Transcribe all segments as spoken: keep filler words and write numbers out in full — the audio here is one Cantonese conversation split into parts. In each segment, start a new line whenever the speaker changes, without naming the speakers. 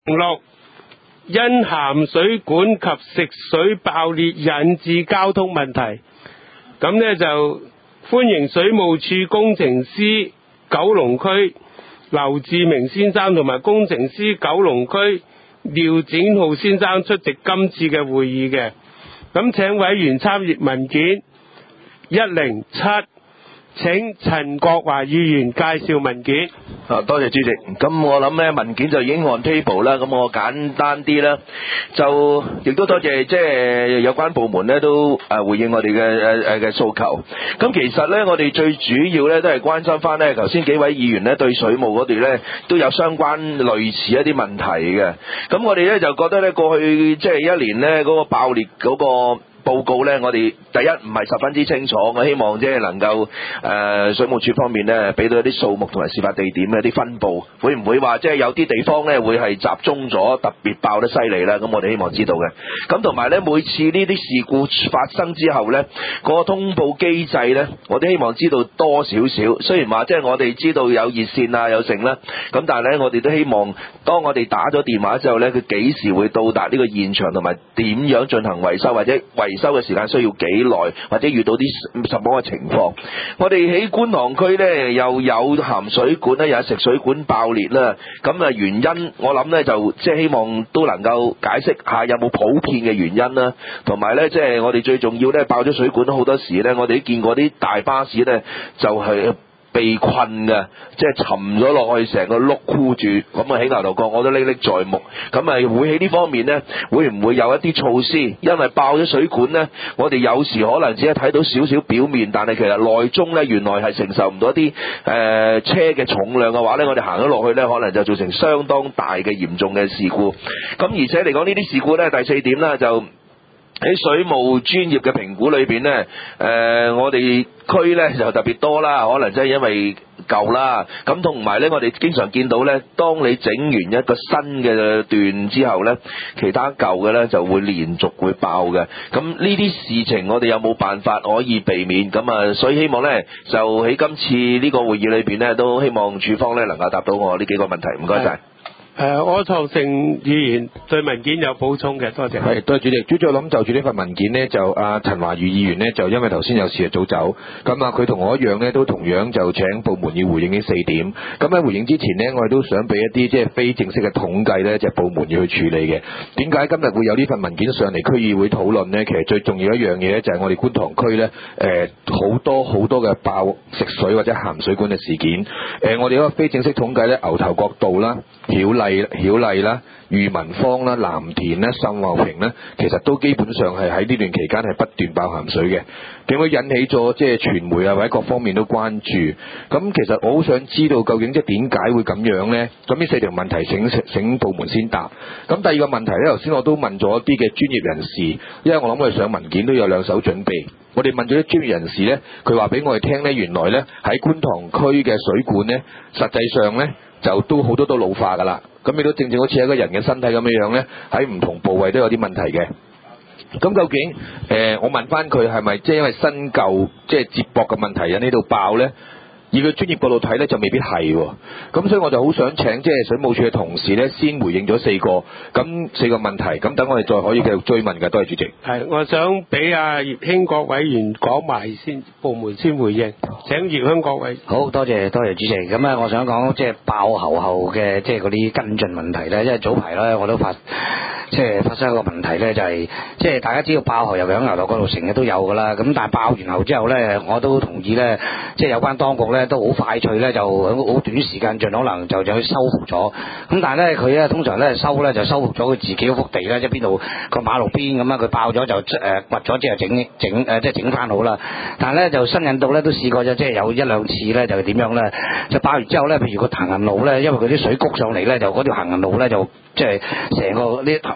六，因鹹水管及食水爆裂引致交通問題，咁呢就歡迎水務署工程師九龍區劉志明先生同埋工程師九龍區廖展浩先生出席今次嘅會議嘅。咁請委員參閱文件一零七，請陳國華議員介紹文件。
啊，多謝主席。咁我諗咧文件就已經按 table 啦，咁我簡單啲啦，就亦都多謝即係有關部門咧都誒回應我哋嘅誒誒嘅訴求。咁其實咧我哋最主要咧都係關心翻咧頭先幾位議員咧對水務嗰度咧都有相關類似一啲問題嘅。咁我哋咧就覺得咧過去即係一年咧嗰個爆裂嗰個報告咧，我哋第一唔係十分之清楚，我希望即係能夠誒、呃、水務署方面咧俾到一啲數目同埋事發地點嘅一啲分佈，會唔會話即係有啲地方咧會係集中咗特別爆得犀利啦？咁我哋希望知道嘅。咁同埋咧每次呢啲事故發生之後咧，嗰個通報機制咧，我哋希望知道多少少。雖然話即係我哋知道有熱線啊有剩啦，咁但係咧我哋都希望當我哋打咗電話之後咧，佢幾時會到達呢個現場，同埋點樣進行維修，或者維維修嘅時間需要幾耐，或者遇到啲什麼嘅情況。我哋喺觀塘區呢，又有鹹水管咧，又有食水管爆裂啦。咁啊原因我諗呢，就即係希望都能夠解釋下有冇普遍嘅原因啦。同埋呢，即係我哋最重要呢，爆咗水管好多時呢，我哋都見過啲大巴士呢，就係被困嘅，即係沉咗落去，成個轆箍住，咁啊喺牛頭角我都歷歷在目。咁啊會喺呢方面呢，會唔會有一啲措施？因為爆咗水管呢，我哋有時可能只係睇到少少表面，但係其實內中呢，原來係承受唔到一啲誒、呃、車嘅重量嘅話呢，我哋行咗落去呢，可能就造成相當大嘅嚴重嘅事故。咁而且嚟講呢啲事故呢，第四點呢就。喺水務專業嘅評估裏邊呢，誒、呃，我哋區呢就特別多啦，可能真係因為舊啦，咁同埋呢，我哋經常見到呢，當你整完一個新嘅段之後呢，其他舊嘅呢就會連續會爆嘅。咁呢啲事情我哋有冇辦法可以避免？咁啊，所以希望呢，就喺今次呢個會議裏邊呢，都希望署方呢能夠答到我呢幾個問題。唔該晒。
誒、呃，柯創盛議員對文件有補充嘅，多謝。
係，多謝主席。主席，我諗就住呢份文件呢，就阿陳華宇議員呢，就因為頭先有事就早走，咁啊佢同我一樣呢，都同樣就請部門要回應呢四點。咁喺回應之前呢，我哋都想俾一啲即係非正式嘅統計呢，就係、部門要去處理嘅。點解今日會有呢份文件上嚟區議會討論呢？其實最重要一樣嘢呢，就係我哋觀塘區呢，誒好多好多嘅爆食水或者鹹水管嘅事件。誒、呃，我哋嗰個非正式統計呢，牛頭角道啦、曉麗曉麗啦、裕民坊啦、藍田啦、秀茂坪咧，其實都基本上係喺呢段期間係不斷爆鹹水嘅，點會引起咗即係傳媒啊或者各方面都關注。咁其實我好想知道究竟即係點解會咁樣呢？咁呢四條問題請請部門先答。咁第二個問題呢，頭先我都問咗一啲嘅專業人士，因為我諗我哋上文件都有兩手準備。我哋問咗啲專業人士呢，佢話俾我哋聽呢，原來呢喺觀塘區嘅水管呢，實際上呢就都好多都老化㗎啦。咁亦都正正好似一個人嘅身體咁樣樣呢，喺唔同部位都有啲問題嘅。咁究竟誒、呃，我問翻佢係咪即係因為新舊即係接駁嘅問題引起到爆呢？以佢專業角度睇呢，就未必係喎。咁所以我就好想請即係水務署嘅同事呢，先回應咗四個咁四個問題，咁等我哋再可以繼續追問嘅。多謝主席。
係，我想俾阿葉興國委員講埋先，部門先回應。請葉興國委員。
好多謝多謝主席。咁啊，我想講即係爆喉後嘅即係嗰啲跟進問題呢，因為早排呢我都發即係發生一個問題呢，就係即係大家知道爆喉又喺牛頭角度成日都有㗎啦。咁但係爆完喉之後呢，我都同意呢，即係有關當局呢。都好快脆咧，就喺好短時間盡可能就就去修復咗。咁但係咧，佢咧通常咧修咧就修復咗佢自己嗰幅地咧，即係邊度個馬路邊咁啊，佢爆咗就誒掘咗之後整整誒即係整翻好啦。但係咧就新引導咧都試過咗，即係有一兩次咧就點樣咧，就爆完之後咧，譬如個行人路咧，因為佢啲水谷上嚟咧，就嗰條行人路咧就即係成個啲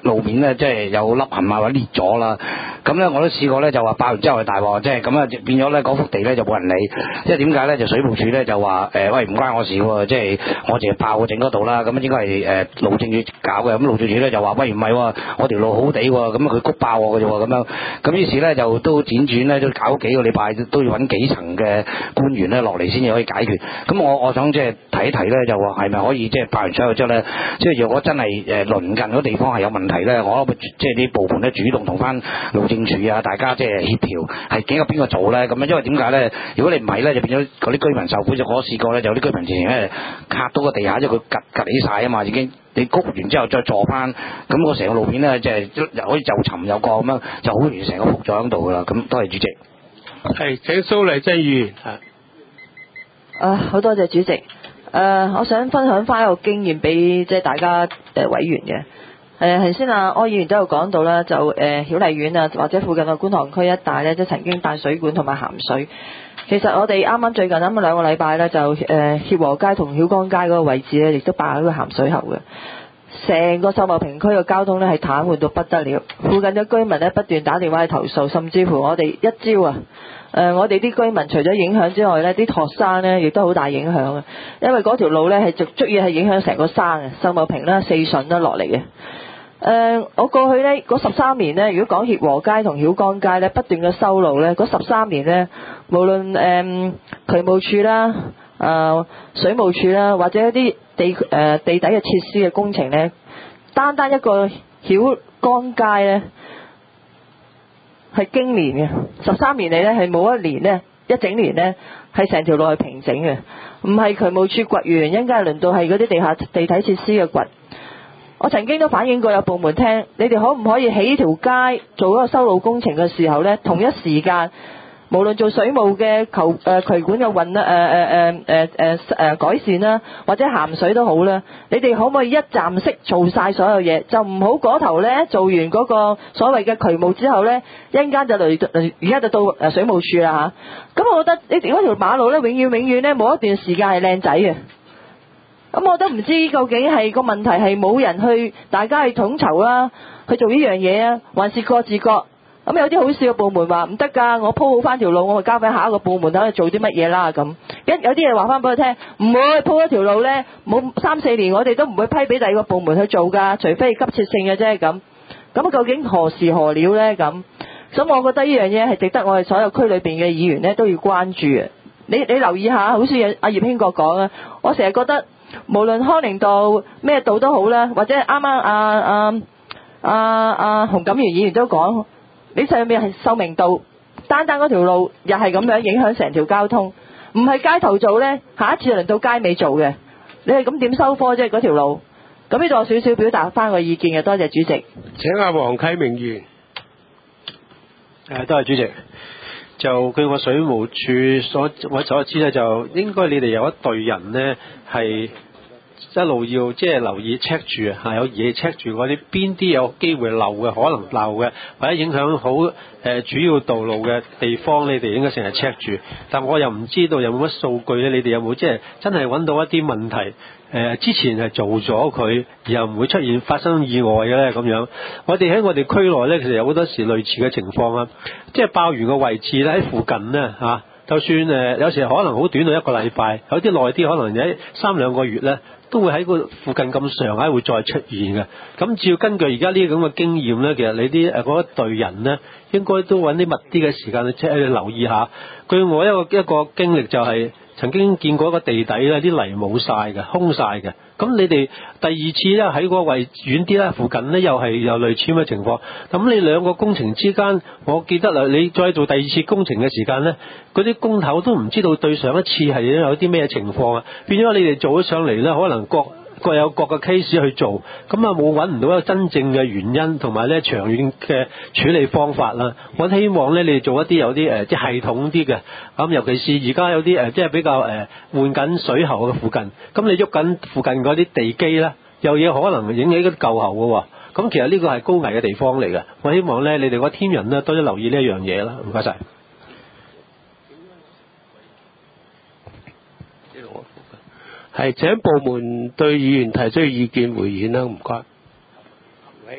路面咧，即係有凹痕啊或者裂咗啦。咁咧我都試過咧，就話爆完之後係大鑊，即係咁啊變咗咧嗰幅地咧就冇人理。即係點解咧？就水務署咧就話誒、呃、喂，唔關我事喎，即係我淨係爆整嗰度啦。咁應該係誒路政署搞嘅。咁路政署咧就話喂，唔係喎，我條路好地喎，咁佢谷爆我嘅啫喎咁樣。咁於是咧就都輾轉咧都搞幾個禮拜，都要揾幾層嘅官員咧落嚟先至可以解決。咁我我想即係提一提咧，就話係咪可以即係爆完出去之後咧，即係如果真係誒鄰近嗰地方係有問題咧，我即係啲部門咧主動同翻路政署啊，大家即係協調，係幾個邊個做咧？咁樣因為點解咧？如果你唔係咧，就變咗嗰啲居民受苦。就我試過咧，就有啲居民直情咧卡到個地下，因為佢趌趌起晒啊嘛，已經你谷完之後再坐翻，咁個成個路面咧即係又可以又沉又降咁樣，就好容易成個覆咗喺度噶啦。咁多謝主席。
係請蘇麗珍議員嚇。
啊，好多謝主席。誒、呃，我想分享翻一個經驗俾即係大家誒、呃、委員嘅。誒頭先啊，柯議員都有講到啦，就誒、呃、曉麗苑啊，或者附近嘅觀塘區一帶咧，即係曾經爆水管同埋鹹水。其實我哋啱啱最近啱啱兩個禮拜咧，就誒、呃、協和街同曉光街嗰個位置咧，亦都爆咗個鹹水喉嘅。成個秀茂坪區嘅交通咧係癱瘓到不得了，附近嘅居民咧不斷打電話去投訴，甚至乎我哋一朝啊，誒、呃、我哋啲居民除咗影響之外咧，啲學生咧亦都好大影響嘅，因為嗰條路咧係足足以係影響成個山嘅，秀茂坪啦、四順啦落嚟嘅。誒、呃，我過去呢嗰十三年呢，如果講協和街同曉光街呢，不斷嘅修路呢，嗰十三年呢，無論誒、呃、渠務署啦、誒、呃、水務署啦，或者一啲地誒、呃、地底嘅設施嘅工程呢，單單一個曉光街呢，係經年嘅，十三年嚟呢，係冇一年呢，一整年呢，係成條路係平整嘅，唔係渠務署掘完，一陣間輪到係嗰啲地下地體設施嘅掘。我曾經都反映過有部門聽，你哋可唔可以起條街做嗰個修路工程嘅時候呢，同一時間無論做水務嘅球誒、呃、渠管嘅運啦誒誒誒誒誒誒改善啦，或者鹹水都好啦，你哋可唔可以一站式做晒所有嘢，就唔好嗰頭呢做完嗰個所謂嘅渠務之後呢，一陣間就嚟而家就到誒水務署啦嚇。咁我覺得你哋嗰條馬路呢，永遠永遠呢冇一段時間係靚仔嘅。咁我都唔知究竟係個問題係冇人去，大家去統籌啦，去做呢樣嘢啊，還是各自各？咁有啲好笑嘅部門話唔得㗎，我鋪好翻條路，我咪交俾下一個部門睇去做啲乜嘢啦咁。一有啲嘢話翻俾佢聽，唔會鋪一條路呢，冇三四年我哋都唔會批俾第二個部門去做㗎，除非急切性嘅啫咁。咁究竟何時何了呢？咁？咁我覺得呢樣嘢係值得我哋所有區裏邊嘅議員呢都要關注嘅。你你留意下，好似阿葉興國講啊，我成日覺得。無論康寧道咩道都好啦，或者啱啱阿阿阿阿洪錦元議員都講，你上面係秀明道，單單嗰條路又係咁樣影響成條交通，唔係街頭做呢，下一次就輪到街尾做嘅，你係咁點收科啫嗰條路？咁呢度有少少表達翻個意見嘅，多謝主席。
請阿黃啟明議員。
誒，多謝主席。就據我水務署所我所知咧，就應該你哋有一隊人呢，係一路要即係留意 check 住啊，有嘢 check 住嗰啲邊啲有機會漏嘅，可能漏嘅，或者影響好誒、呃、主要道路嘅地方，你哋應該成日 check 住。但我又唔知道有冇乜數據咧，你哋有冇即係真係揾到一啲問題？誒、呃、之前係做咗佢，又唔會出現發生意外嘅咧咁樣。我哋喺我哋區內咧，其實有好多時類似嘅情況啊，即係爆完個位置咧喺附近咧嚇、啊，就算誒、呃、有時可能好短到一個禮拜，有啲耐啲可能喺三兩個月咧，都會喺個附近咁上下會再出現嘅。咁只要根據而家呢啲咁嘅經驗咧，其實你啲誒嗰一隊人咧，應該都揾啲密啲嘅時間去去留意下。據我一個一個經歷就係、是。曾經見過一個地底咧，啲泥冇晒嘅，空晒嘅。咁你哋第二次咧喺個位遠啲咧，附近咧又係有類似咁嘅情況。咁你兩個工程之間，我記得啦，你再做第二次工程嘅時間咧，嗰啲工頭都唔知道對上一次係有啲咩情況啊。變咗你哋做咗上嚟咧，可能各各有各嘅 case 去做，咁啊冇揾唔到一個真正嘅原因，同埋咧長遠嘅處理方法啦。我希望咧你哋做一啲有啲誒即係系統啲嘅，咁尤其是而家有啲誒即係比較誒換緊水喉嘅附近，咁你喐緊附近嗰啲地基咧，有嘢可能引起嗰啲舊喉嘅喎。咁其實呢個係高危嘅地方嚟嘅，我希望咧你哋個 team 人咧多啲留意呢一樣嘢啦。唔該晒。係請部門對議員提出意見回應啦，唔該。喂，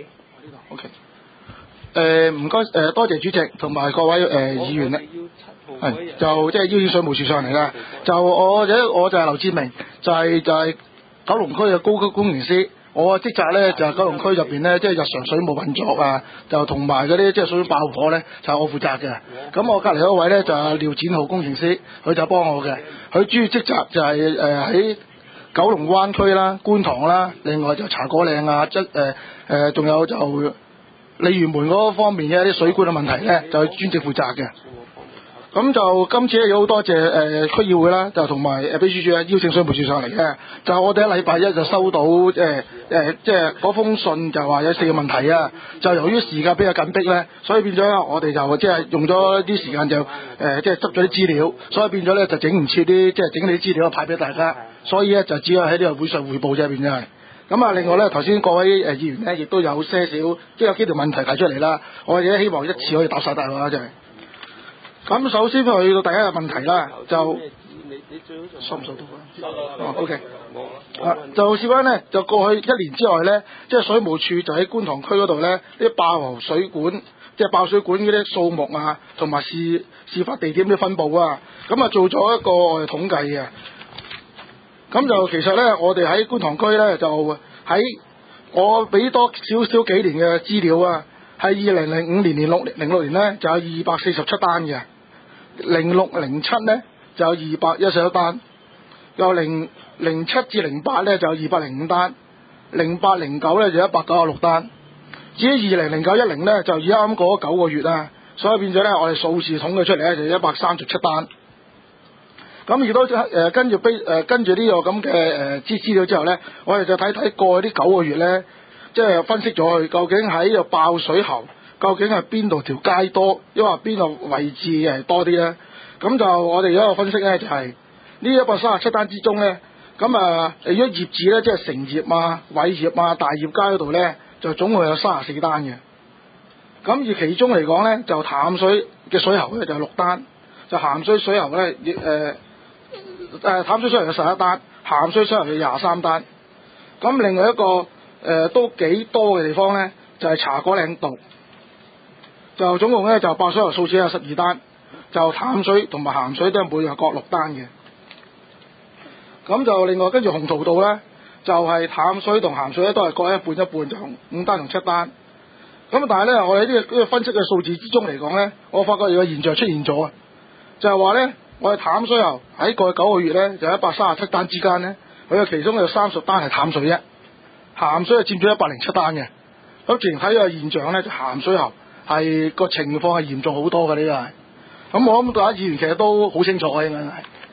OK。誒唔該誒，多謝主席同埋各位誒、呃、議員咧，係就即係邀請水務署上嚟啦。就我者我就係劉志明，就係、是、就係、是、九龍區嘅高級工程師。我嘅職責咧就係、是、九龍區入邊咧，即、就、係、是、日常水務運作啊，就同埋嗰啲即係水爆火咧，就係、是、我負責嘅。咁我隔離嗰位咧就係、是、廖展浩工程師，佢就幫我嘅。佢主要職責就係誒喺九龍灣區啦、觀塘啦，另外就茶果嶺啊，即誒誒仲有就鯉魚門嗰方面嘅一啲水管嘅問題咧，就係專職負責嘅。咁就今次咧有好多謝誒、呃、區議會啦，就同埋誒秘書處咧邀請水務署上嚟嘅。就我哋喺禮拜一就收到誒誒即係嗰封信，就話有四個問題啊。就由於時間比較緊迫咧，所以變咗咧我哋就即係用咗啲時間就誒即係執咗啲資料，所以變咗咧就整唔切啲即係整理啲資料派俾大家，所以咧就只有喺呢個會上彙報啫，變咗係。咁啊，另外咧頭先各位誒議員咧亦都有些少即係有幾條問題提出嚟啦，我哋希望一次可以答晒大家，就係。咁首先去到第一個問題啦，就收唔收到啊？哦 ，OK，啊，就事關呢，就過去一年之內呢，即係水務署就喺觀塘區嗰度呢，啲爆喉水管，即係爆水管嗰啲數目啊，同埋事事發地點嘅分佈啊，咁啊做咗一個我哋統計嘅。咁就其實呢，我哋喺觀塘區呢，就喺我俾多少少幾年嘅資料啊，係二零零五年年六零六年呢，就有二百四十七單嘅。零六零七呢就有二百一十一單，又零零七至零八呢就有二百零五單，零八零九呢就一百九十六單。至於二零零九一零呢就而家啱過咗九個月啦，所以變咗呢，我哋數字統計出嚟呢就一百三十七單。咁亦都誒跟住誒、呃、跟住呢個咁嘅誒資資料之後呢，我哋就睇睇過去呢九個月呢，即係分析咗佢究竟喺度爆水喉。究竟係邊度條街多，抑或邊度位置係多啲咧？咁就我哋而家個分析咧，就係呢一百三十七單之中咧，咁啊，如果業字咧，即係成業啊、偉業啊、大業街嗰度咧，就總共有三十四單嘅。咁而其中嚟講咧，就淡水嘅水喉咧就有六單，就鹹水水喉咧，誒誒淡水水喉有十一單，鹹水水喉有廿三單。咁另外一個誒、呃、都幾多嘅地方咧，就係、是、茶果嶺道。就總共咧就爆水喉數字有十二單，就淡水同埋鹹水都係每日各六單嘅。咁就另外跟住鴻圖道咧，就係、是、淡水同鹹水咧都係各一半一半，就五單同七單。咁但係咧，我哋呢、這個呢、這個分析嘅數字之中嚟講咧，我發覺有個現象出現咗啊，就係話咧，我哋淡水喉喺過去九個月咧，就一百三十七單之間咧，佢嘅其中有三十單係淡水啫，鹹水係佔咗一百零七單嘅。咁自然睇個現象咧，就鹹水喉係個情況係嚴重好多嘅，呢個係，咁我諗大家議員其實都好清楚嘅，應該係。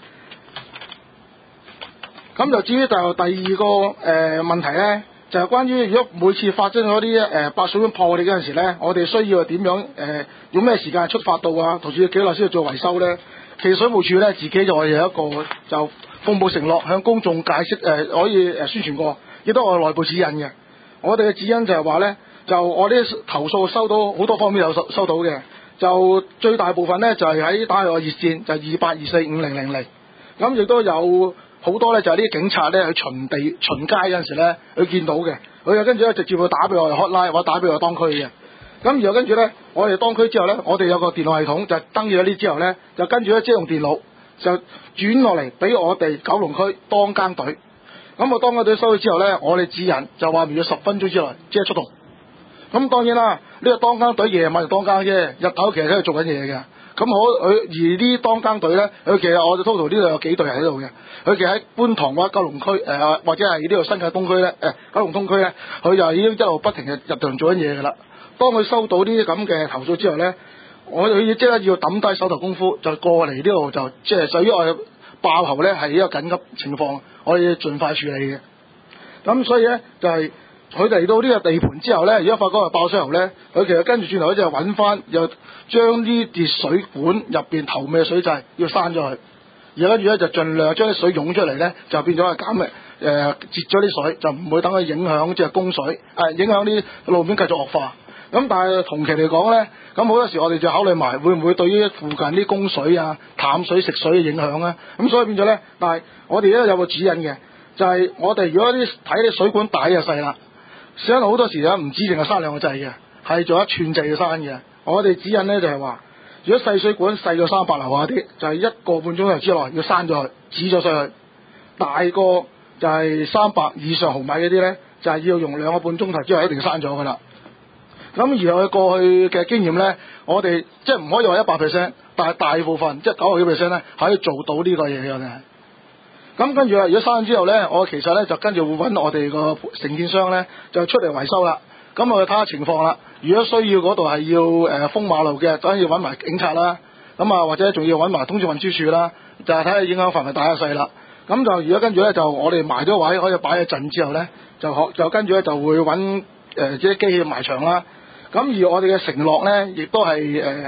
咁就至於就第二個誒、呃、問題咧，就係、是、關於如果每次發生咗啲誒爆水管破裂嗰陣時咧，我哋需要點樣誒、呃、用咩時間出發到啊？同時要幾耐先要做維修咧？其實水務署咧自己就我哋有一個就服務承諾向公眾解釋誒、呃、可以誒宣傳過，亦都我內部指引嘅。我哋嘅指引就係話咧。就我啲投訴收到好多方面有收收到嘅，就最大部分咧就係、是、喺打去個熱線，就二八二四五零零零，咁亦都有好多咧就係、是、啲警察咧去巡地巡街嗰陣時咧，佢見到嘅，佢又跟住咧直接會打俾我哋 hotline 或者打俾我當區嘅，咁然後跟住咧我哋當區之後咧，我哋有個電腦系統就登記咗呢之後咧，就跟住咧即係用電腦就轉落嚟俾我哋九龍區當更隊，咁我當更隊收咗之後咧，我哋指引就話唔要十分鐘之內即係出動。咁當然啦，呢、這個當更隊夜晚就當更啫，日頭其實喺度做緊嘢嘅。咁我佢而啲當更隊咧，佢其實我哋 total 呢度有幾隊人喺度嘅。佢其實喺觀塘或者九龍區誒、呃，或者係呢度新界東區咧，誒、呃、九龍東區咧，佢就已經一路不停嘅入場做緊嘢㗎啦。當佢收到呢啲咁嘅投訴之後咧，我哋要即刻要抌低手頭功夫，就過嚟呢度就即係屬於我哋爆喉咧係一個緊急情況，我哋要盡快處理嘅。咁所以咧就係、是。佢嚟到呢個地盤之後咧，如果發覺係爆水喉咧，佢其實跟住轉頭咧就揾翻，又將呢啲水管入邊頭尾嘅水掣要閂咗佢，而跟住咧就盡量將啲水湧出嚟咧，就變咗係減嘅誒截咗啲水，就唔會等佢影響即係供水，誒、呃、影響啲路面繼續惡化。咁但係同期嚟講咧，咁好多時我哋就考慮埋會唔會對於附近啲供水啊、淡水食水嘅影響咧。咁所以變咗咧，但係我哋咧有個指引嘅，就係、是、我哋如果啲睇啲水管大就細啦。 實際上好多時咧唔止淨係閂兩個掣嘅，係做一串掣嘅閂嘅。我哋指引咧就係話，如果細水管細過三百樓下啲，就係、是、一個半鐘頭之內要閂咗佢，止咗上去。大個就係三百以上毫米嗰啲咧，就係、是、要用兩個半鐘頭之後一定閂咗噶啦。咁而我過去嘅經驗咧，我哋即係唔可以話一百 percent， 但係大部分即係九十幾 percent 咧，可以做到呢個嘢嘅。咁跟住啦，如果閂咗之後咧，我其實咧就跟住會揾我哋個承建商咧，就出嚟維修啦。咁我哋睇下情況啦。如果需要嗰度係要誒、呃、封馬路嘅，當然要揾埋警察啦。咁啊，或者仲要揾埋通訊運輸署啦，就係睇下影響範圍大一細啦。咁就如果跟住咧，就我哋埋咗位，可以擺一陣之後咧，就可就跟住咧就會揾誒即係機器埋牆啦。咁而我哋嘅承諾咧，亦都係誒、呃，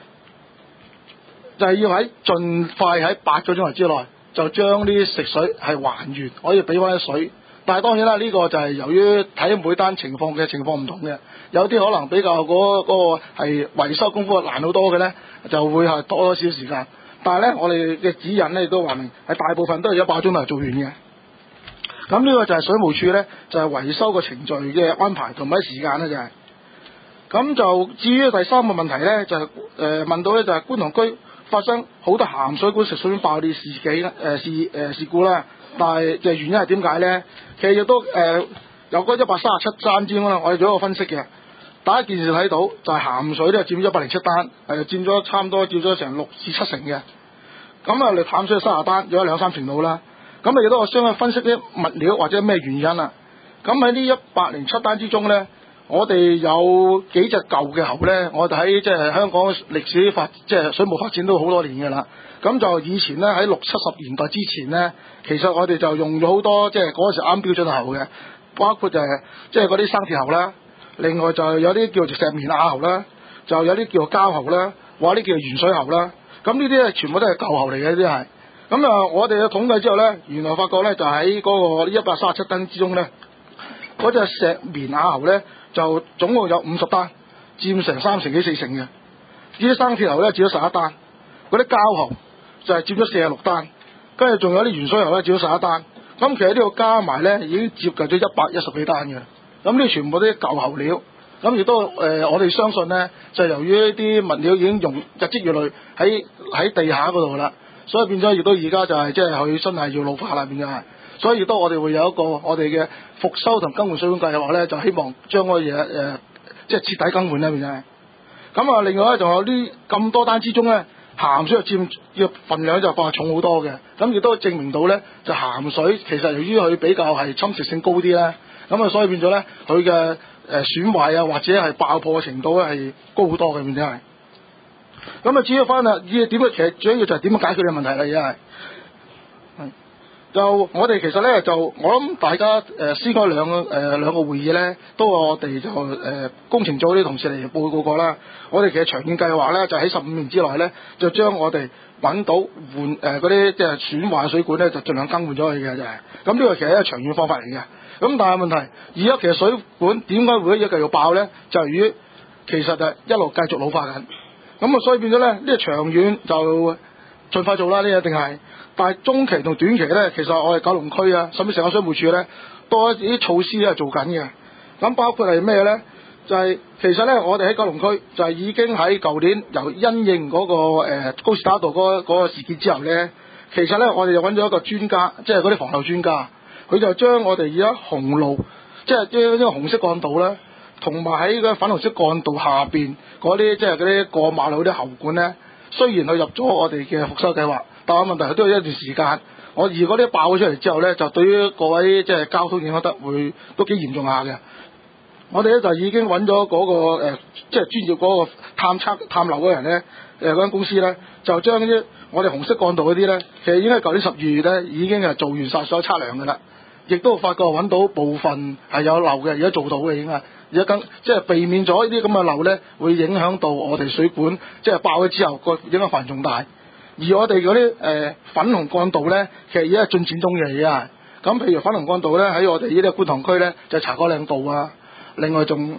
就係、是、要喺盡快喺八個鐘頭之內，就將啲食水係還原，可以俾翻啲水。但係當然啦，呢、這個就係由於睇每單情況嘅情況唔同嘅，有啲可能比較嗰、那個係維修功夫難好多嘅咧，就會係多多少少時間。但係咧，我哋嘅指引咧亦都話明，係大部分都係一百鐘頭做完嘅。咁呢個就係水務署咧，就係、是、維修個程序嘅安排同埋時間咧就係、是。咁就至於第三個問題咧，就係、是、誒、呃、問到咧就係觀塘區發生好多鹹水管食水管爆裂事件誒、呃、事誒、呃、事故啦。但係嘅原因係點解咧？其實亦都誒、呃、有嗰一百三十七單之中啦，我哋做一個分析嘅。第一件事睇到就係鹹水咧佔咗一百零七單，係佔咗差唔多佔咗成六至七成嘅。咁啊，你淡水三十單，有兩三成到啦。咁啊，亦都我相去分析啲物料或者咩原因啦。咁喺呢一百零七單之中咧，我哋有幾隻舊嘅喉咧，我哋喺即係香港歷史發即係水務發展都好多年嘅啦。咁就以前咧喺六七十年代之前咧，其實我哋就用咗好多即係嗰時啱標準喉嘅，包括就係即係嗰啲生鐵喉啦，另外就有啲叫做石棉瓦喉啦，就有啲叫做膠喉啦，或者啲叫做鉛水喉啦。咁呢啲咧全部都係舊喉嚟嘅，呢啲係。咁啊，我哋嘅統計之後咧，原來發覺咧就喺嗰個一百三十七單之中咧，嗰隻石棉瓦喉咧就總共有五十單，佔成三成幾四成嘅。呢啲生鐵喉咧佔咗十一單，嗰啲膠喉就係佔咗四十六單，跟住仲有啲鉛水喉咧佔咗十一單。咁其實呢個加埋咧已經接近咗一百一十幾單嘅。咁呢全部都係舊喉料。咁亦都誒、呃，我哋相信咧，就由於呢啲物料已經用日積月累喺喺地下嗰度啦，所以變咗亦都而家就係即係佢真係要老化啦，變咗係。所以亦都我哋會有一個我哋嘅復修同更換水管計劃咧，就希望將嗰嘢誒即係徹底更換啦，變咗係。咁啊，另外咧仲有呢咁多單之中咧，鹹水就佔嘅份量就話重好多嘅。咁亦都證明到咧，就鹹水其實由於佢比較係侵蝕性高啲咧，咁啊所以變咗咧佢嘅誒損壞啊，或者係爆破嘅程度咧係高好多嘅，變咗係。咁啊，至於翻啦，依點樣其實最緊要就係點樣解決呢個問題啦，而家係。係。就我哋其實咧就我諗大家誒先開兩個誒、呃、兩個會議咧，都我哋就誒、呃、工程組啲同事嚟報告過啦。我哋其實長遠計劃咧，就喺十五年之內咧，就將我哋揾到換誒嗰啲即係損壞水管咧，就盡量更換咗佢嘅就係。咁呢個其實係一個長遠方法嚟嘅。咁但係問題，而家其實水管點解會一繼續爆咧？就係由於其實就一路繼續老化緊。咁啊，所以變咗咧，呢個長遠就盡快做啦，呢一定係。但係中期同短期咧，其實我哋九龍區啊，甚至成個水務署咧，多一啲措施咧做緊嘅。咁包括係咩咧？就係、是、其實咧，我哋喺九龍區就係已經喺舊年由因應嗰、那個、呃、高士打道嗰嗰個事件之後咧，其實咧我哋就揾咗一個專家，即係嗰啲防漏專家，佢就將我哋而家紅路，即係即係呢個紅色幹道咧，同埋喺個粉紅色幹道下邊嗰啲即係嗰啲過馬路啲喉管咧，雖然佢入咗我哋嘅復修計劃。但係問題係都有一段時間，我而嗰啲爆咗出嚟之後咧，就對於各位即係交通影響得會都幾嚴重下嘅。我哋咧就已經揾咗嗰個、呃、即係專業嗰個探測探漏嗰人咧，誒嗰間公司咧，就將啲我哋紅色幹道嗰啲咧，其實已經係舊年十二月咧已經係做完晒所有測量嘅啦，亦都發覺揾到部分係有漏嘅，而家做到嘅已經係，而家更即係避免咗呢啲咁嘅漏咧，會影響到我哋水管即係爆咗之後個影響範圍仲大。而我哋嗰啲誒粉紅幹道咧，其實而家係進展中嘅而家。咁譬如粉紅幹道咧，喺我哋呢啲觀塘區咧，就係茶果嶺道啊，另外仲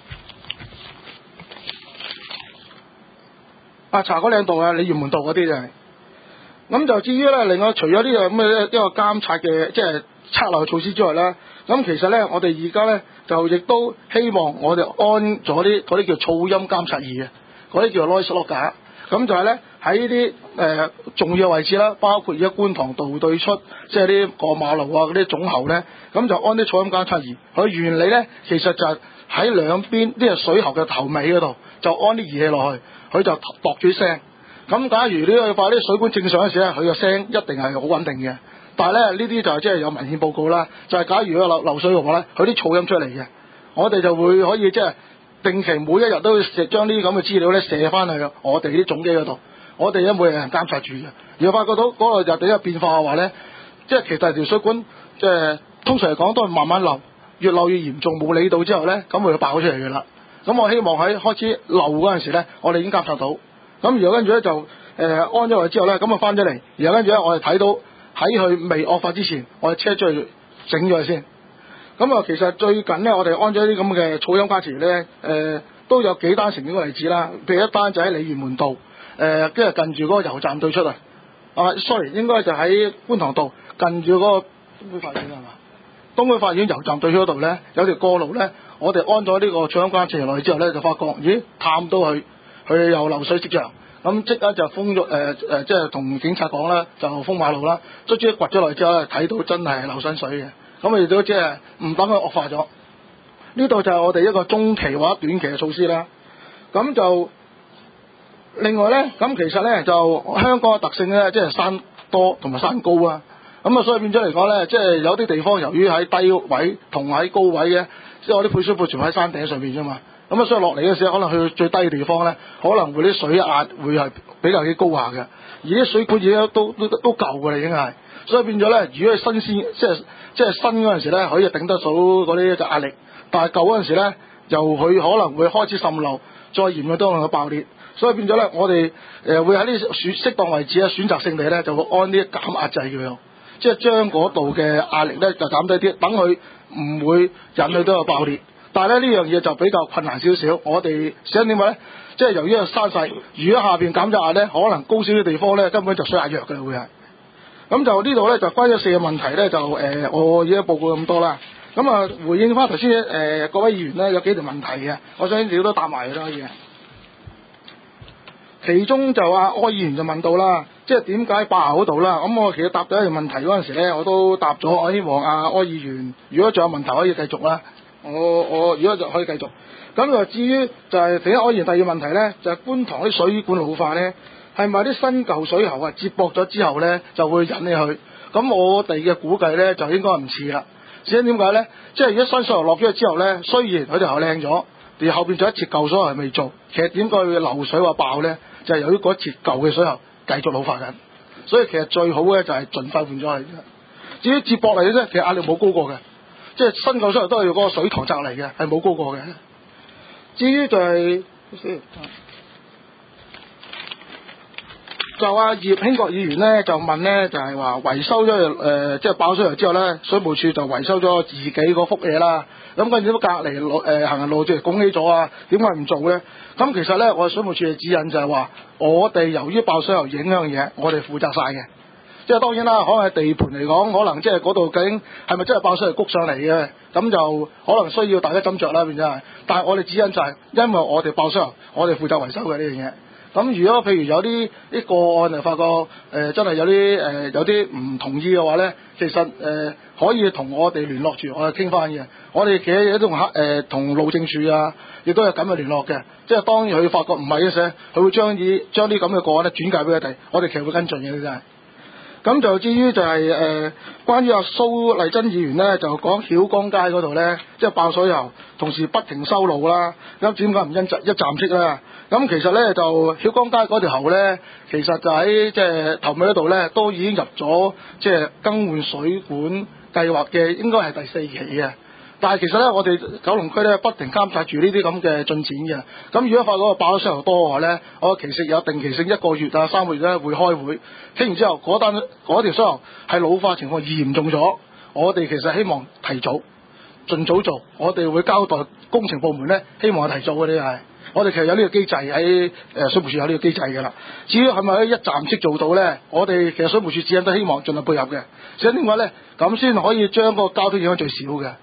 啊茶果嶺道啊、鯉魚門道嗰啲就係。咁就至於咧，另外除咗呢個咁嘅一個監察嘅即係測漏嘅措施之外咧，咁其實咧我哋而家咧就亦都希望我哋安咗啲嗰啲叫噪音監察儀嘅，嗰啲叫 noise logger。咁就係咧喺呢啲誒重要嘅位置啦，包括而家觀塘道對出，即係啲過馬路啊嗰啲總喉咧，咁就安啲噪音監察儀。佢原理咧其實就係喺兩邊啲水喉嘅頭尾嗰度就安啲儀器落去，佢就度住聲。咁假如呢個發啲水管正常嗰時咧，佢嘅聲一定係好穩定嘅。但係咧呢啲就係即係有文獻報告啦，就係、是、假如有漏漏水嘅話咧，佢啲噪音出嚟嘅，我哋就會可以即係。定期每一日都會將呢啲咁嘅資料咧射翻去我哋啲總機嗰度，我哋咧每日人監察住嘅。如果發覺到嗰個日地嘅變化嘅話咧，即係其實條水管即係通常嚟講都係慢慢漏，越漏越嚴重，冇理到之後咧，咁佢就爆出嚟嘅啦。咁我希望喺開始漏嗰陣時咧，我哋已經監察到。咁然後跟住咧就誒、呃、安咗落去之後咧，咁啊翻咗嚟，然後跟住咧我哋睇到喺佢未惡化之前，我哋車出去整咗佢先。咁啊，其實最近咧，我哋安咗啲咁嘅噪音監察咧，誒、呃、都有幾單成功嘅例子啦。譬如一單就喺鯉魚門道，誒跟住近住嗰個油站對出啊，啊 sorry 應該就喺觀塘道近住嗰個東區法院係嘛？東區法院油站對出嗰度咧，有條過路咧，我哋安咗呢個噪音監察落去之後咧，就發覺咦探到佢，佢有漏水跡象，咁即刻就封咗誒誒，即係同警察講啦，就封馬路啦。卒之掘咗落去之後咧，睇到真係漏新水嘅。咁亦都即係唔等佢惡化咗，呢度就係我哋一個中期或者短期嘅措施啦。咁就另外咧，咁其實咧就香港嘅特性咧，即係山多同埋山高啊。咁啊，所以變咗嚟講咧，即係有啲地方由於喺低位同喺高位嘅，即係我啲配水庫全部喺山頂上面啫嘛。咁啊，所以落嚟嘅時候，可能去最低嘅地方咧，可能會啲水壓會係比較幾高下嘅，而啲水管而家都都都夠㗎啦，已經係。所以變咗咧，如果係新鮮，即係即係新嗰陣時咧，可以頂得到嗰啲就壓力，但係舊嗰陣時咧，又佢可能會開始滲漏，再嚴嘅都可能爆裂。所以變咗咧，我哋誒、呃、會喺呢選適當位置咧，選擇性地咧就會安啲減壓掣嘅，即係將嗰度嘅壓力咧就減低啲，等佢唔會引去到個爆裂。但係咧呢樣嘢就比較困難少少，我哋想點解咧？即係由於個山勢，如果下邊減咗壓咧，可能高少少地方咧根本就水壓弱嘅會係。咁就呢度咧就關於四個問題咧就誒、呃、我而家報告咁多啦。咁啊回應翻頭先誒各位議員咧有幾條問題嘅，我想你都答埋佢啦可以。其中就阿柯議員就問到啦，即係點解爆喉嗰度啦？咁我其實答咗一條問題嗰陣時咧，我都答咗。我希望阿柯議員如果仲有問題可以繼續啦。我我如果就可以繼續。咁就至於就係第一柯議員第二個問題咧，就係、是、觀塘啲水管老化咧。係咪啲新舊水喉啊接駁咗之後咧就會引起佢？咁我哋嘅估計咧就應該唔似啦。至於點解咧？即係如果新水喉落咗去之後咧，雖然佢條喉靚咗，而後邊仲有一截舊水喉係未做。其實點解會漏水話爆咧？就係、是、由於嗰截舊嘅水喉繼續老化緊。所以其實最好咧就係盡快換咗佢啫。至於接駁嚟嘅啫，其實壓力冇高過嘅，即係新舊水喉都係用嗰個水塘閘嚟嘅，係冇高過嘅。至於就係、是。就阿葉興國議員咧就問咧就係話維修咗誒即係爆水喉之後咧，水務署就維修咗自己嗰幅嘢啦。咁跟住都隔離路誒行人路即係拱起咗啊，點解唔做咧？咁其實咧我哋水務署嘅指引就係話，我哋由於爆水喉影響嘢，我哋負責晒嘅。即係當然啦，可能係地盤嚟講，可能即係嗰度究竟係咪真係爆水喉谷上嚟嘅？咁就可能需要大家斟酌啦，變咗係。但係我哋指引就係，因為我哋爆水喉，我哋負責維修嘅呢樣嘢。咁如果譬如有啲啲個案就發覺誒、呃、真係有啲誒、呃、有啲唔同意嘅話咧，其實誒、呃、可以同我哋聯絡住，我哋傾翻嘅。我哋其實有啲同黑誒同路政署啊，亦都有咁嘅聯絡嘅。即係當然佢發覺唔係嘅時候，佢會將啲將啲咁嘅個案咧轉介俾佢哋，我哋其實會跟進嘅真係。咁就至於就係、是、誒、呃、關於阿蘇麗珍議員咧，就講曉光街嗰度咧，即係爆水喉，同時不停修路啦，咁點解唔一站一站式咧？咁其實咧就曉光街嗰條喉咧，其實就喺即係頭尾嗰度咧，都已經入咗即係更換水管計劃嘅，應該係第四期嘅。但係其實咧，我哋九龍區咧不停監察住呢啲咁嘅進展嘅。咁如果發覺個爆水喉多嘅話咧，我其實有定期性一個月啊三個月咧會開會，傾完之後嗰單嗰條水喉係老化情況嚴重咗，我哋其實希望提早盡早做，我哋會交代工程部門咧，希望係提早嘅呢係。我哋其實有呢個機制喺誒水務署有呢個機制㗎啦。至於係咪可以一站式做到咧？我哋其實水務署指引都希望盡量配合嘅。所以點解咧？咁先可以將嗰個交通影響最少嘅。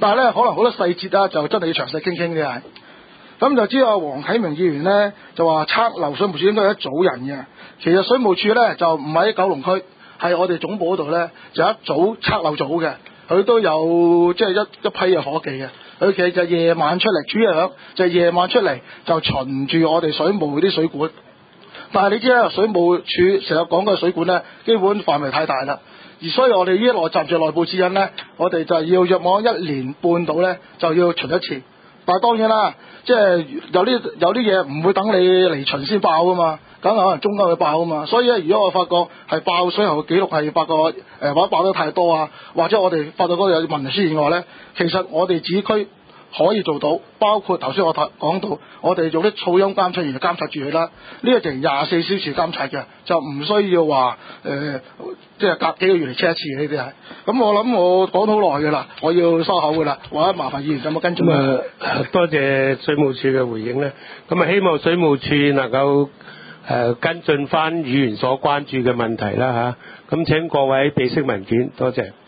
但係咧可能好多細節啊，就真係要詳細傾傾嘅係。咁就知道黃啟明議員咧就話測漏水務署應該有一組人嘅，其實水務署咧就唔喺九龍區，係我哋總部嗰度咧就有一組測漏組嘅，佢都有即係、就是、一一批嘅伙計嘅，佢其實就夜晚出嚟，主要就係夜晚出嚟就巡住我哋水務啲水管。但係你知啦，水務署成日講嘅水管咧，基本範圍太大啦，而所以我哋呢一內集住內部指引咧，我哋就要約莫一年半到咧就要巡一次。但係當然啦，即係有啲有啲嘢唔會等你嚟巡先爆噶嘛，梗係可能中間會爆噶嘛。所以咧，如果我發覺係爆水喉嘅記錄係發覺誒、呃、或者爆得太多啊，或者我哋發覺嗰度有問題出現嘅話咧，其實我哋指區可以做到，包括頭先我講到，我哋用啲噪音監測儀監察住佢啦。呢個就廿四小時監察嘅，就唔需要話誒、呃，即係隔幾個月嚟 check 一次呢啲係。咁我諗我講好耐嘅啦，我要收口嘅啦，或者麻煩議員有冇跟進啊？
咁多謝水務署嘅回應咧。咁啊，希望水務署能夠誒、呃、跟進翻議員所關注嘅問題啦嚇。咁、啊、請各位備悉文件，多謝。